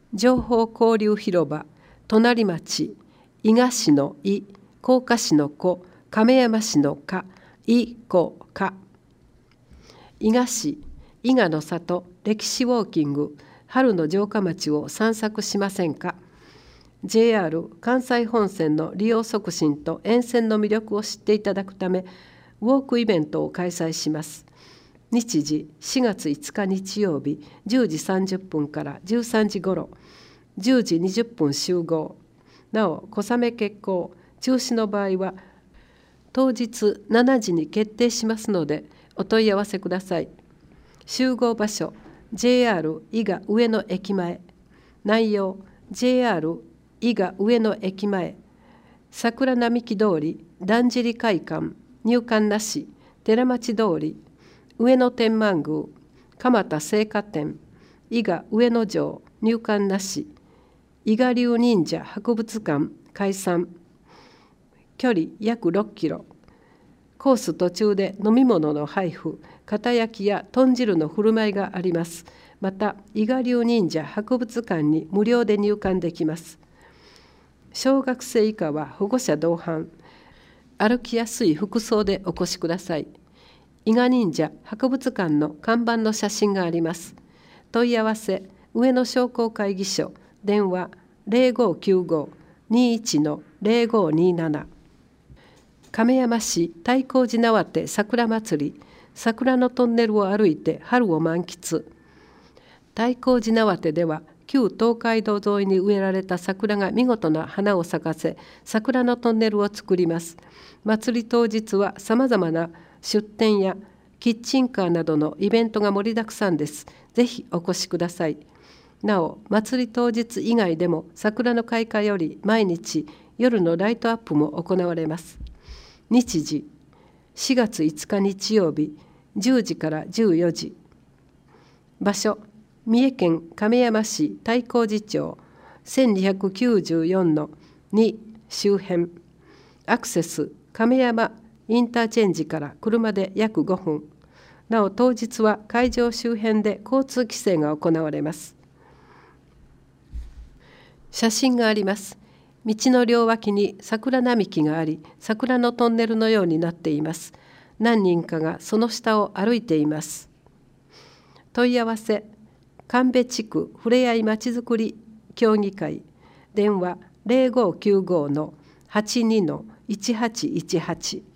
情報交流広場、隣町、伊賀市の伊、甲賀市の子、亀山市の賀、伊甲賀。伊賀市、伊賀の里、歴史ウォーキング、春の城下町を散策しませんか。 JR 関西本線の利用促進と沿線の魅力を知っていただくため、ウォークイベントを開催します。日時4月5日日曜日10時30分から13時ごろ、10時20分集合。なお、小雨決行、中止の場合は当日7時に決定しますのでお問い合わせください。集合場所 JR 伊賀上野駅前。内容 JR 伊賀上野駅前、桜並木通り、だんじり会館、入館なし、寺町通り、上野天満宮、蒲田青果店、伊賀上野城、入館なし、伊賀流忍者博物館開山。距離約6キロ。コース途中で飲み物の配布、片焼きや豚汁の振る舞いがあります。また、伊賀流忍者博物館に無料で入館できます。小学生以下は保護者同伴。歩きやすい服装でお越しください。伊賀忍者博物館の看板の写真があります。問い合わせ、上野商工会議所、電話 0595-21-0527。亀山市太閤寺縄手桜まつり、桜のトンネルを歩いて春を満喫。太閤寺縄手では、旧東海道沿いに植えられた桜が見事な花を咲かせ、桜のトンネルを作ります。祭り当日はさまざまな出店やキッチンカーなどのイベントが盛りだくさんです。ぜひお越しください。なお、祭り当日以外でも桜の開花より毎日夜のライトアップも行われます。日時4月5日日曜日10時から14時。場所、三重県亀山市太閤寺町 1294-2 周辺。アクセス亀山インターチェンジから車で約5分。なお、当日は会場周辺で交通規制が行われます。写真があります。道の両脇に桜並木があり、桜のトンネルのようになっています。何人かがその下を歩いています。問い合わせ、神戸地区ふれあいまちづくり協議会、電話 0595-82-1818。